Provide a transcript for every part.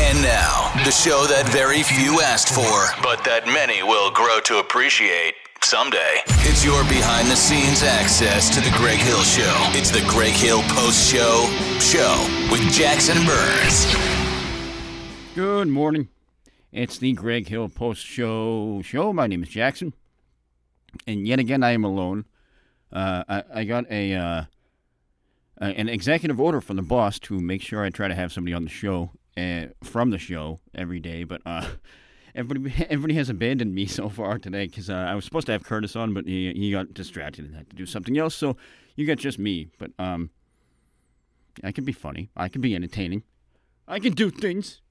And now, the show that very few asked for, but that many will grow to appreciate someday. It's your behind-the-scenes access to the Greg Hill Show. It's the Greg Hill Post-Show with Jackson Burns. Good morning. It's the Greg Hill Post-Show. My name is Jackson. And yet again, I am alone. I got an executive order from the boss to make sure I try to have somebody on the show, from the show every day, but everybody has abandoned me so far today because I was supposed to have Curtis on, but he got distracted and had to do something else, so you got just me. But I can be funny. I can be entertaining. I can do things.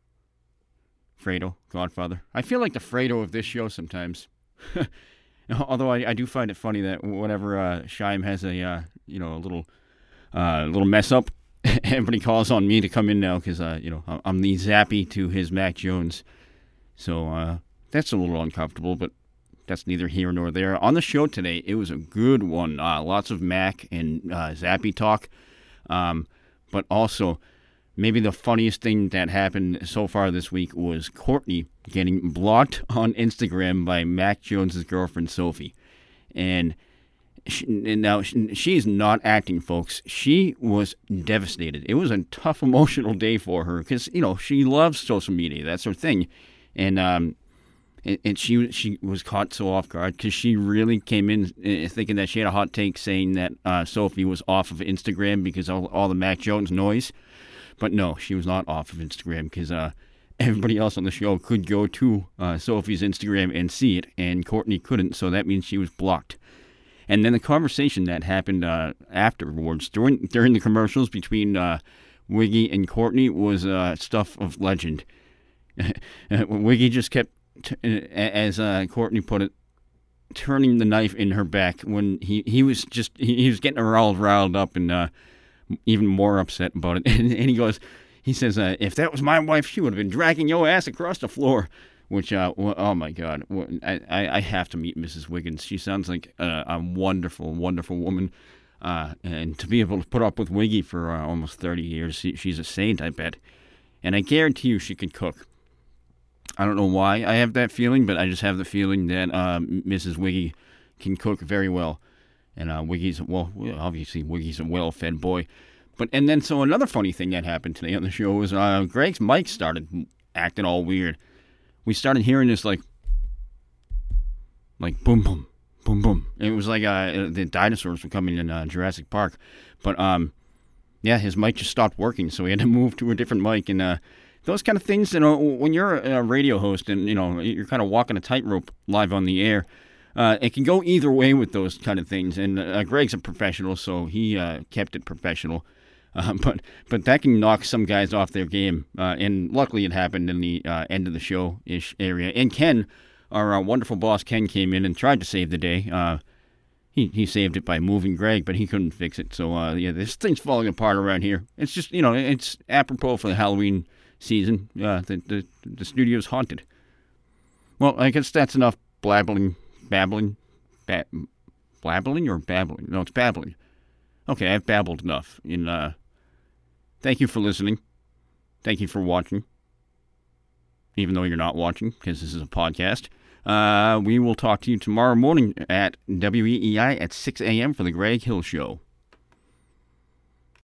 Fredo, Godfather. I feel like the Fredo of this show sometimes. Although I do find it funny that whenever Scheim has a little mess up, everybody calls on me to come in now because I'm the Zappy to his Mac Jones. So that's a little uncomfortable, but that's neither here nor there. On the show today, it was a good one. Lots of Mac and Zappy talk, but also maybe the funniest thing that happened so far this week was Courtney getting blocked on Instagram by Mac Jones's girlfriend Sophie, and now she's not acting, folks. She was devastated. It was a tough emotional day for her because she loves social media. That's her thing. And she was caught so off guard because she really came in thinking that she had a hot take saying that Sophie was off of Instagram because of all the Mac Jones noise. But no, she was not off of Instagram because everybody else on the show could go to Sophie's Instagram and see it, and Courtney couldn't, so that means she was blocked. And then the conversation that happened afterwards, during the commercials between Wiggy and Courtney, was stuff of legend. Wiggy just kept, as Courtney put it, turning the knife in her back when he was getting her all riled up and even more upset about it. And he says, if that was my wife, she would have been dragging your ass across the floor. Which, oh my God, I have to meet Mrs. Wiggins. She sounds like a wonderful, wonderful woman. And to be able to put up with Wiggy for almost 30 years, she's a saint, I bet. And I guarantee you she can cook. I don't know why I have that feeling, but I just have the feeling that Mrs. Wiggy can cook very well. And obviously Wiggy's a well-fed boy. And then another funny thing that happened today on the show was Greg's mic started acting all weird. We started hearing this like boom, boom, boom, boom. It was like the dinosaurs were coming in Jurassic Park. But his mic just stopped working, so we had to move to a different mic. And those kind of things, when you're a radio host and you're kind of walking a tightrope live on the air, it can go either way with those kind of things. And Greg's a professional, so he kept it professional. But that can knock some guys off their game. And luckily it happened in the end of the show-ish area. And Ken, our wonderful boss Ken, came in and tried to save the day. He saved it by moving Greg, but he couldn't fix it. So, this thing's falling apart around here. It's just, it's apropos for the Halloween season. The studio's haunted. Well, I guess that's enough babbling or babbling? No, it's babbling. Okay, I've babbled enough. Thank you for listening. Thank you for watching. Even though you're not watching, because this is a podcast. We will talk to you tomorrow morning at WEEI at 6 a.m. for the Greg Hill Show.